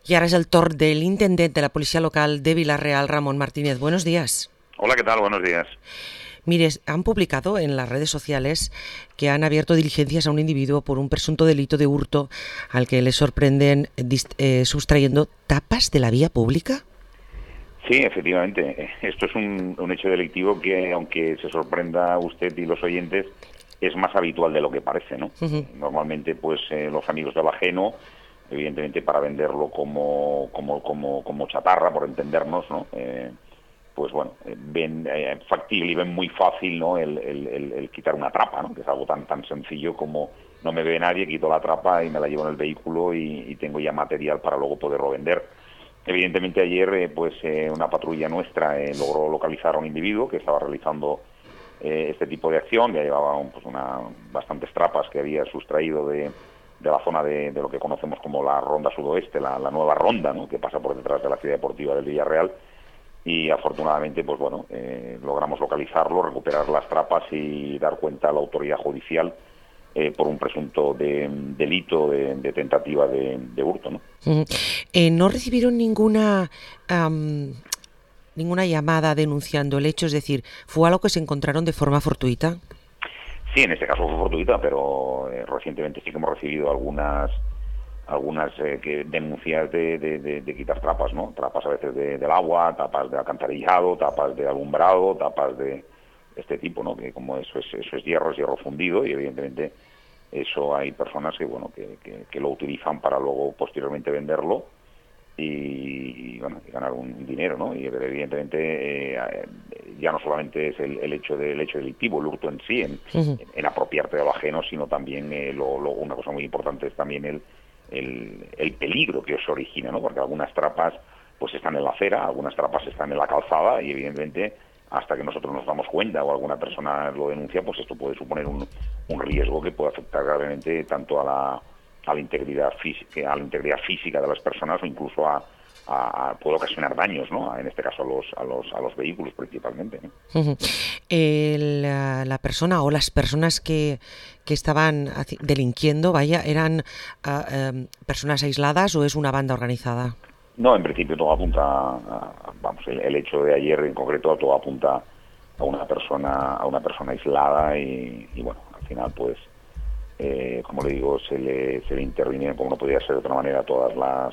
Y ahora es el torn del intendent de la Policía Local de Vila-real, Ramón Martínez. Buenos días. Hola, ¿qué tal? Buenos días. Mire, han publicado en las redes sociales que han abierto diligencias a un individuo por un presunto delito de hurto al que le sorprenden sustrayendo tapas de la vía pública. Sí, efectivamente. Esto es un hecho delictivo que, aunque se sorprenda usted y los oyentes, es más habitual de lo que parece, ¿no? Normalmente, pues, los amigos del ajeno, evidentemente para venderlo como chatarra, por entendernos, ¿no? Pues bueno, ven factible y ven muy fácil, ¿no? El quitar una trapa, ¿no? Que es algo tan sencillo como no me ve nadie, quito la trapa y me la llevo en el vehículo y tengo ya material para luego poderlo vender. Evidentemente ayer una patrulla nuestra logró localizar a un individuo que estaba realizando este tipo de acción. Ya llevaba bastantes trapas que había sustraído de la zona de lo que conocemos como la Ronda Sudoeste, la nueva ronda, ¿no? Que pasa por detrás de la ciudad deportiva del Villarreal. Y afortunadamente, pues bueno, logramos localizarlo, recuperar las trapas y dar cuenta a la autoridad judicial por un presunto delito de tentativa de hurto, ¿no? ¿No recibieron ninguna llamada denunciando el hecho? Es decir, ¿fue algo que se encontraron de forma fortuita? Sí, en este caso fue fortuita, pero recientemente sí que hemos recibido algunas denuncias de quitar trapas, ¿no? Trapas a veces del agua, tapas de alcantarillado, tapas de alumbrado, tapas de este tipo, ¿no? Que como eso es hierro fundido y evidentemente eso hay personas que lo utilizan para luego posteriormente venderlo y ganar un dinero, ¿no? Y evidentemente ya no solamente es el hecho delictivo, el hurto en sí, en apropiarte de lo ajeno, sino también una cosa muy importante es también el peligro que eso origina, ¿no? Porque algunas trapas pues están en la acera, algunas trapas están en la calzada y evidentemente hasta que nosotros nos damos cuenta o alguna persona lo denuncia, pues esto puede suponer un riesgo que puede afectar gravemente tanto a la integridad física de las personas o incluso puede ocasionar daños, ¿no? En este caso a los vehículos principalmente, ¿no? La persona o las personas que estaban delinquiendo, ¿eran personas aisladas o es una banda organizada? No, en principio todo apunta, el hecho de ayer en concreto todo apunta a una persona aislada y bueno, al final pues como le digo, se le intervinieron, como no podía ser de otra manera, todas las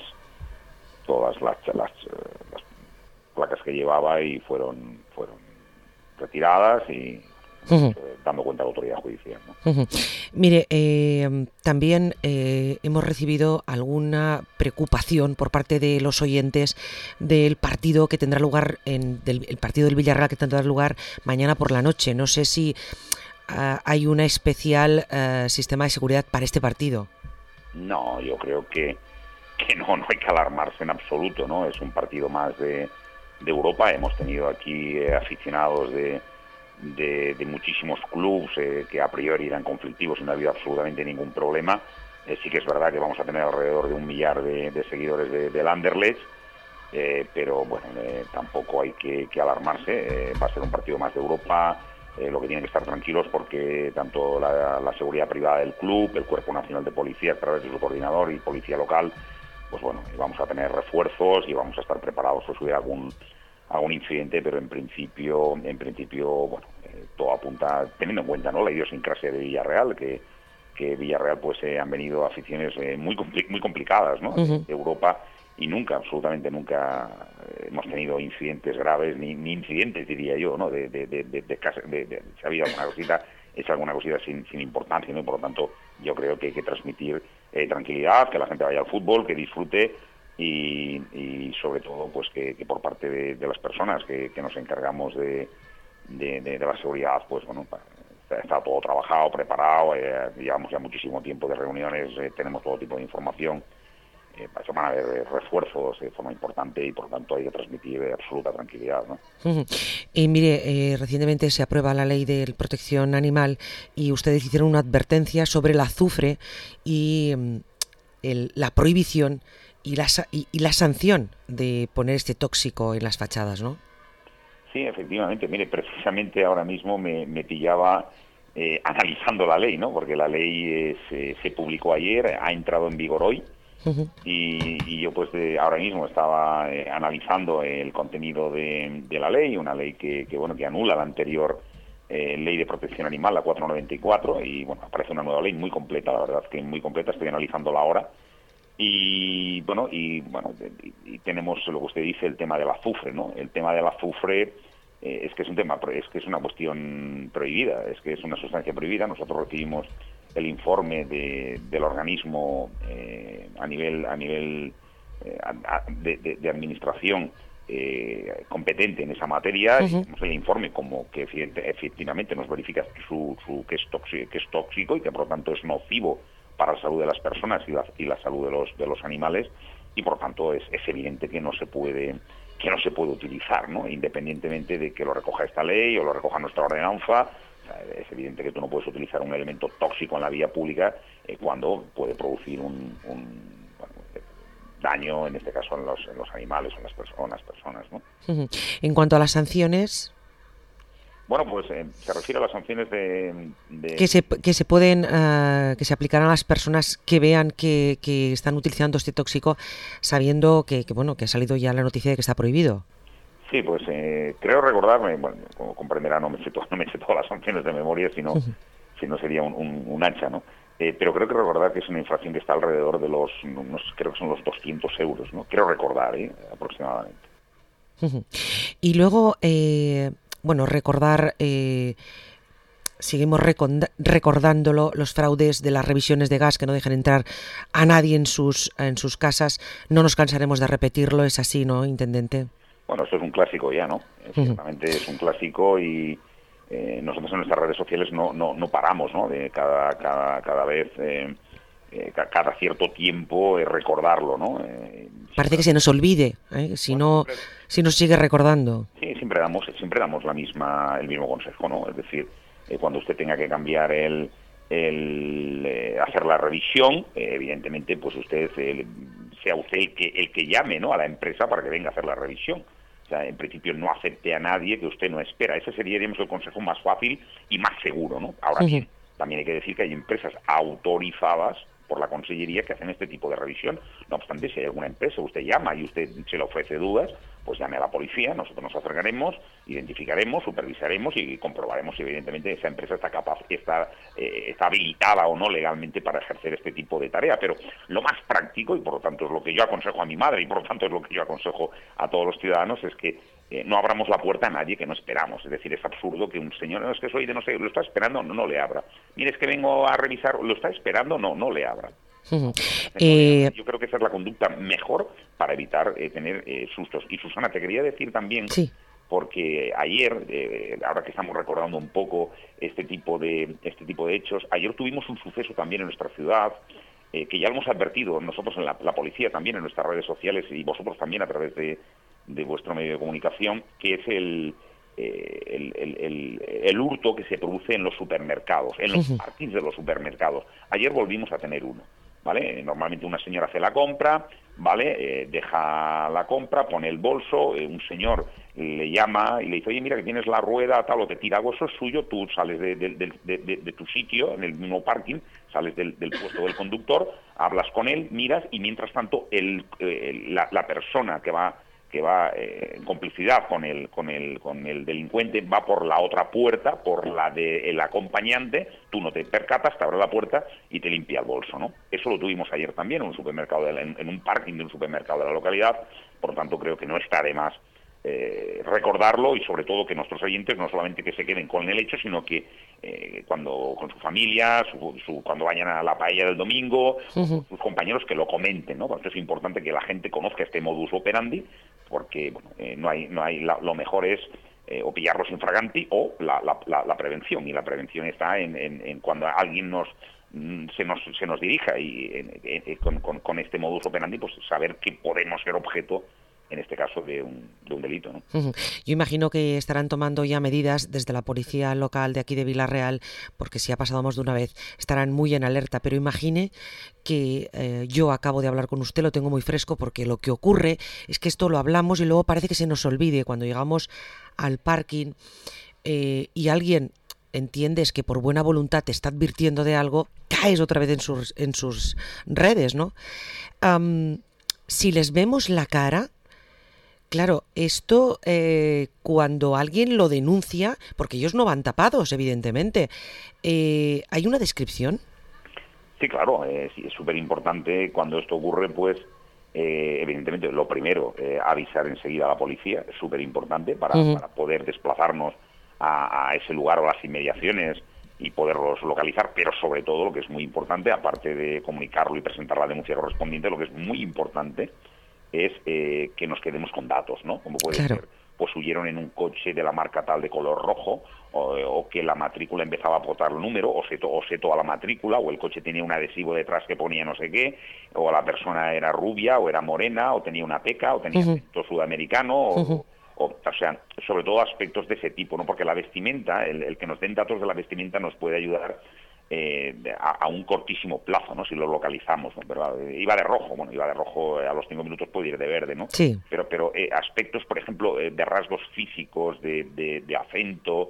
placas que llevaba y fueron retiradas y dando cuenta a la autoridad judicial, ¿no? Mire, también hemos recibido alguna preocupación por parte de los oyentes del partido que tendrá lugar el partido del Villarreal que tendrá lugar mañana por la noche. No sé si hay un especial sistema de seguridad para este partido. No, yo creo que no hay que alarmarse en absoluto, ¿no? Es un partido más de Europa. Hemos tenido aquí aficionados de muchísimos clubes que a priori eran conflictivos y no ha habido absolutamente ningún problema. Sí que es verdad que vamos a tener alrededor de 1 millar de seguidores del Anderlecht, pero bueno, tampoco hay que alarmarse. Va a ser un partido más de Europa. Lo que tienen que estar tranquilos porque tanto la seguridad privada del club, el Cuerpo Nacional de Policía a través de su coordinador y policía local, pues bueno, vamos a tener refuerzos y vamos a estar preparados por si hubiera algún incidente, pero en principio bueno, todo apunta, teniendo en cuenta, ¿no?, la idiosincrasia de Villarreal, que Villarreal pues han venido aficiones muy complicadas, ¿no?, de Europa, y absolutamente nunca hemos tenido incidentes graves, ni incidentes, diría yo, ¿no?, si ha habido alguna cosita, es alguna cosita sin importancia, ¿no? Y por lo tanto yo creo que hay que transmitir tranquilidad, que la gente vaya al fútbol, que disfrute y sobre todo pues que por parte de las personas que nos encargamos de la seguridad, pues bueno, está todo trabajado, preparado, llevamos ya muchísimo tiempo de reuniones, tenemos todo tipo de información. Van a haber refuerzos de forma importante y por lo tanto hay que transmitir absoluta tranquilidad, ¿no? Y mire, recientemente se aprueba la ley de protección animal y ustedes hicieron una advertencia sobre el azufre y la prohibición y la sanción de poner este tóxico en las fachadas, ¿no? Sí, efectivamente. Mire, precisamente ahora mismo me pillaba analizando la ley, ¿no? Porque la ley se publicó ayer, ha entrado en vigor hoy. Y yo pues ahora mismo estaba analizando el contenido de la ley, una ley que anula la anterior ley de protección animal, la 494, y bueno, aparece una nueva ley muy completa, la verdad que muy completa, estoy analizándola ahora. Y tenemos lo que usted dice, el tema del azufre, ¿no? El tema del azufre es que es una cuestión prohibida, es que es una sustancia prohibida. Nosotros recibimos el informe del organismo a nivel de administración competente en esa materia, y tenemos el informe como que efectivamente nos verifica que es tóxico y que por lo tanto es nocivo para la salud de las personas y la salud de los animales, y por lo tanto es evidente que no se puede utilizar, ¿no? Independientemente de que lo recoja esta ley o lo recoja nuestra ordenanza. O sea, es evidente que tú no puedes utilizar un elemento tóxico en la vía pública cuando puede producir un daño, en este caso en los animales o en las personas, ¿no? En cuanto a las sanciones, bueno, pues se refiere a las sanciones que se pueden que se aplicarán a las personas que vean que están utilizando este tóxico, sabiendo que ha salido ya la noticia de que está prohibido. Sí, pues creo recordarme, bueno, como comprenderá, no me sé todas las sanciones de memoria, sino sería un hacha, ¿no? Pero creo que recordar que es una infracción que está alrededor de creo que son los 200 euros, ¿no? Creo recordar, aproximadamente. Y luego, recordar, seguimos recordándolo, los fraudes de las revisiones de gas que no dejan entrar a nadie en sus casas. No nos cansaremos de repetirlo, es así, ¿no, intendente? Bueno, esto es un clásico ya, ¿no? Ciertamente es un clásico, y nosotros en nuestras redes sociales no paramos, ¿no? De cada vez, cada cierto tiempo, recordarlo, ¿no? Parece que se nos olvide, si nos sigue recordando. Sí, siempre damos el mismo consejo, ¿no? Es decir, cuando usted tenga que cambiar hacer la revisión, evidentemente, pues usted sea usted el que llame, ¿no?, a la empresa para que venga a hacer la revisión. O sea, en principio no acepte a nadie que usted no espera. Ese sería, digamos, el consejo más fácil y más seguro, ¿no? Ahora bien, también hay que decir que hay empresas autorizadas por la Consellería que hacen este tipo de revisión. No obstante, si hay alguna empresa, usted llama y usted se le ofrece dudas, pues llame a la policía, nosotros nos acercaremos, identificaremos, supervisaremos y comprobaremos si evidentemente esa empresa está habilitada o no legalmente para ejercer este tipo de tarea. Pero lo más práctico, y por lo tanto es lo que yo aconsejo a mi madre, y por lo tanto es lo que yo aconsejo a todos los ciudadanos, es que no abramos la puerta a nadie que no esperamos. Es decir, es absurdo que un señor, no, es que soy de no sé, lo está esperando, no le abra. Mire, es que vengo a revisar, lo está esperando, no le abra. Yo creo que esa es la conducta mejor para evitar tener sustos. Y Susana, te quería decir también, porque ayer, ahora que estamos recordando un poco este tipo de hechos, ayer tuvimos un suceso también en nuestra ciudad, que ya lo hemos advertido nosotros en la policía también, en nuestras redes sociales, y vosotros también a través de vuestro medio de comunicación, que es el hurto que se produce en los supermercados, en los parkings de los supermercados. Ayer volvimos a tener uno, ¿vale? Normalmente una señora hace la compra, ¿vale? Deja la compra, pone el bolso, un señor le llama y le dice, oye, mira que tienes la rueda, tal, o te tira algo, eso es suyo, tú sales de tu sitio, en el mismo parking, sales del puesto del conductor, hablas con él, miras, y mientras tanto la persona que va en complicidad con el delincuente va por la otra puerta, por la del acompañante, tú no te percatas, te abre la puerta y te limpia el bolso, ¿no? Eso lo tuvimos ayer también en un supermercado, en un parking de un supermercado de la localidad. Por lo tanto, creo que no está de más recordarlo, y sobre todo que nuestros oyentes no solamente que se queden con el hecho, sino que cuando con su familia, cuando vayan a la paella del domingo, sus compañeros, que lo comenten, ¿no? Porque es importante que la gente conozca este modus operandi, porque lo mejor es o pillarlos infraganti o la prevención, y la prevención está en cuando alguien se nos dirija y con este modus operandi, pues saber que podemos ser objeto, en este caso, de un delito, ¿no? Yo imagino que estarán tomando ya medidas desde la policía local de aquí de Vila-real, porque si ha pasado más de una vez, estarán muy en alerta. Pero imagine que yo acabo de hablar con usted, lo tengo muy fresco, porque lo que ocurre es que esto lo hablamos y luego parece que se nos olvide cuando llegamos al parking y alguien entiendes que por buena voluntad te está advirtiendo de algo, caes otra vez en sus redes, ¿no? Si les vemos la cara, claro, esto cuando alguien lo denuncia, porque ellos no van tapados, evidentemente, ¿hay una descripción? Sí, claro, es súper importante cuando esto ocurre, pues evidentemente lo primero, avisar enseguida a la policía, es súper importante para poder desplazarnos a ese lugar o a las inmediaciones y poderlos localizar, pero sobre todo lo que es muy importante, aparte de comunicarlo y presentar la denuncia correspondiente, lo que es muy importante es que nos quedemos con datos, ¿no? Como puede ser, pues huyeron en un coche de la marca tal de color rojo, o que la matrícula empezaba a aportar el número, o se toda la matrícula, o el coche tenía un adhesivo detrás que ponía no sé qué, o la persona era rubia, o era morena, o tenía una peca, o tenía acento sudamericano, o sea, sobre todo aspectos de ese tipo, ¿no? Porque la vestimenta, el que nos den datos de la vestimenta nos puede ayudar a un cortísimo plazo, ¿no? Si lo localizamos, ¿no? Pero iba de rojo, a los 5 minutos puede ir de verde, ¿no? Sí. Pero aspectos, por ejemplo, de rasgos físicos, de acento,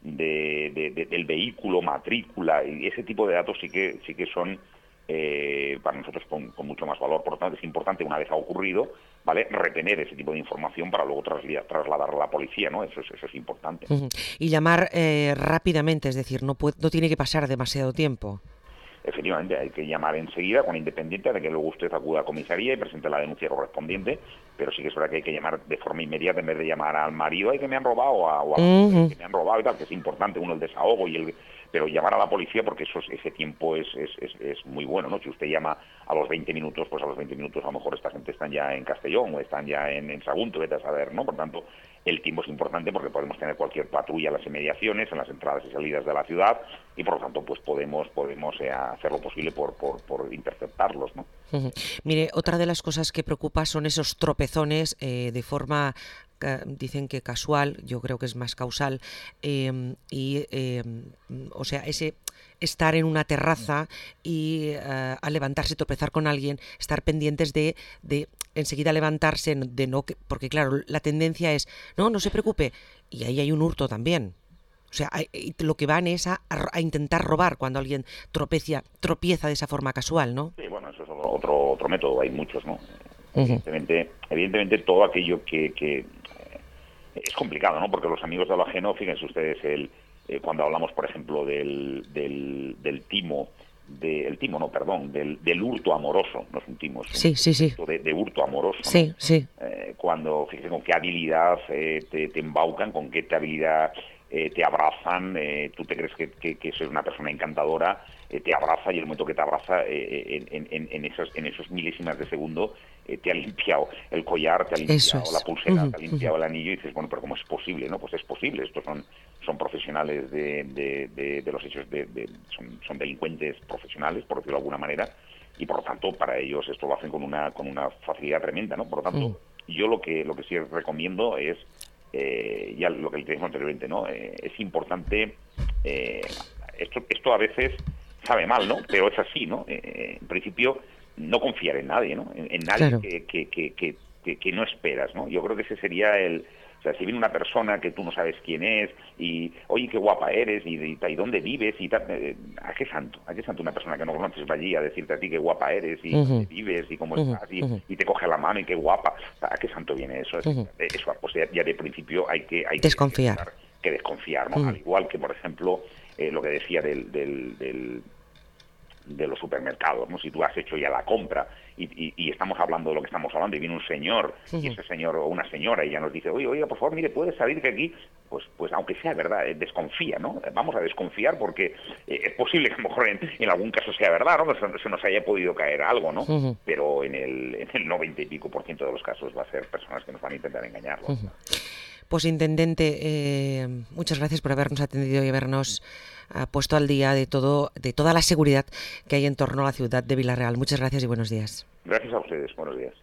del vehículo, matrícula, y ese tipo de datos sí que son para nosotros con mucho más valor. Por lo tanto, es importante, una vez ha ocurrido, ¿vale?, retener ese tipo de información para luego trasladarla a la policía, ¿no? Eso es importante. Y llamar rápidamente, es decir, no tiene que pasar demasiado tiempo. Efectivamente, hay que llamar enseguida, con independiente de que luego usted acuda a comisaría y presente la denuncia correspondiente, pero sí que es verdad que hay que llamar de forma inmediata en vez de llamar al marido, ay, que me han robado, o a la mujer, que me han robado y tal, que es importante, el desahogo pero llamar a la policía, porque ese tiempo es muy bueno, ¿no? Si usted llama a los 20 minutos, pues a los 20 minutos a lo mejor esta gente están ya en Castellón o están ya en Sagunto, vete a saber, ¿no? Por tanto, el tiempo es importante porque podemos tener cualquier patrulla en las inmediaciones, en las entradas y salidas de la ciudad, y por lo tanto pues podemos hacer lo posible por interceptarlos, ¿no? Mire, otra de las cosas que preocupa son esos tropezones de forma, dicen que casual, yo creo que es más causal, o sea, ese estar en una terraza y al levantarse tropezar con alguien, estar pendientes de enseguida levantarse, porque claro, la tendencia es, no se preocupe, y ahí hay un hurto también. O sea, lo que van es a intentar robar cuando alguien tropieza de esa forma casual, ¿no? Sí, bueno, eso es otro método, hay muchos, ¿no? Evidentemente todo aquello que es complicado, ¿no? Porque los amigos de lo ajeno, fíjense ustedes, cuando hablamos, por ejemplo, del timo, del hurto amoroso, no es un timo, es un hurto de hurto amoroso, ¿no? Sí, sí. Cuando, fíjense con qué habilidad te embaucan, con qué habilidad te abrazan, tú te crees que eso es una persona encantadora, te abraza, y el momento que te abraza, en esos milésimas de segundo, te ha limpiado el collar, te ha limpiado la pulsera, te ha limpiado el anillo, y dices, bueno, pero ¿cómo es posible? ¿No? Pues es posible, estos son profesionales de los hechos, son delincuentes profesionales, por decirlo de alguna manera, y por lo tanto para ellos esto lo hacen con una facilidad tremenda, ¿no? Por lo tanto, yo lo que sí recomiendo es, ya lo que le dijimos anteriormente, ¿no? Es importante, esto a veces sabe mal, ¿no? Pero es así, ¿no? En principio, no confiar en nadie, ¿no? En nadie, claro, que no esperas, ¿no? Yo creo que ese sería o sea, si viene una persona que tú no sabes quién es y, oye, qué guapa eres y dónde vives y tal, ¿a qué santo una persona que no conoces va allí a decirte a ti qué guapa eres y dónde vives y cómo estás y te coge la mano y qué guapa? ¿A qué santo viene eso? Eso pues ya de principio hay que desconfiar. Que desconfiar, ¿no? Al igual que, por ejemplo, lo que decía de los supermercados, ¿no? Si tú has hecho ya la compra y estamos hablando de lo que estamos hablando y viene un señor y ese señor o una señora y ya nos dice, oye, por favor, mire, puede salir que aquí, pues aunque sea verdad, desconfía, ¿no? Vamos a desconfiar porque es posible que a lo mejor en algún caso sea verdad, ¿no? Se nos haya podido caer algo, ¿no? Pero en el 90 y pico % de los casos va a ser personas que nos van a intentar engañar, ¿no? Pues, intendente, muchas gracias por habernos atendido y habernos puesto al día de toda la seguridad que hay en torno a la ciudad de Vila-real. Muchas gracias y buenos días. Gracias a ustedes, buenos días.